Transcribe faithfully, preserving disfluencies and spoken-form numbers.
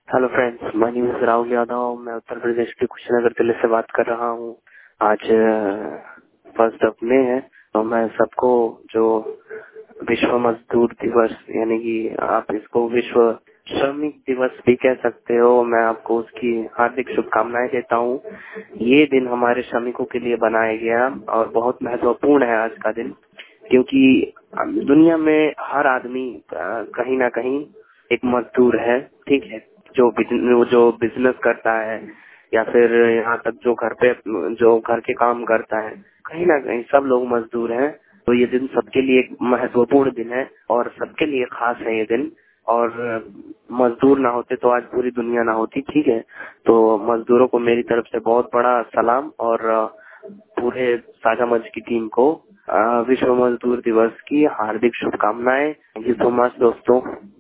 Hello friends, my name is Rahul Yadav. मैं उत्तर प्रदेश के कुशीनगर जिले से बात कर रहा हूँ। आज फर्स्ट ऑफ मई है, तो मैं सबको जो विश्व मजदूर दिवस यानी कि आप इसको विश्व श्रमिक दिवस भी कह सकते हो, मैं आपको उसकी हार्दिक शुभकामनाएं देता हूँ। ये दिन हमारे श्रमिकों के लिए बनाया गया और बहुत महत्वपूर्ण है आज का दिन, क्योंकि दुनिया में हर आदमी अ, कहीं ना कहीं एक मजदूर है। ठीक है, जो बिजन- जो बिजनेस करता है या फिर यहाँ तक जो घर पे जो घर के काम करता है, कहीं ना कहीं सब लोग मजदूर हैं। तो ये दिन सबके लिए एक महत्वपूर्ण दिन है और सबके लिए खास है ये दिन। और मजदूर ना होते तो आज पूरी दुनिया ना होती। ठीक है, तो मजदूरों को मेरी तरफ से बहुत बड़ा सलाम और अ, पूरे साझा मंच की टीम को अ, विश्व मजदूर दिवस की हार्दिक शुभकामनाएं। थैंक यू सो मच दोस्तों।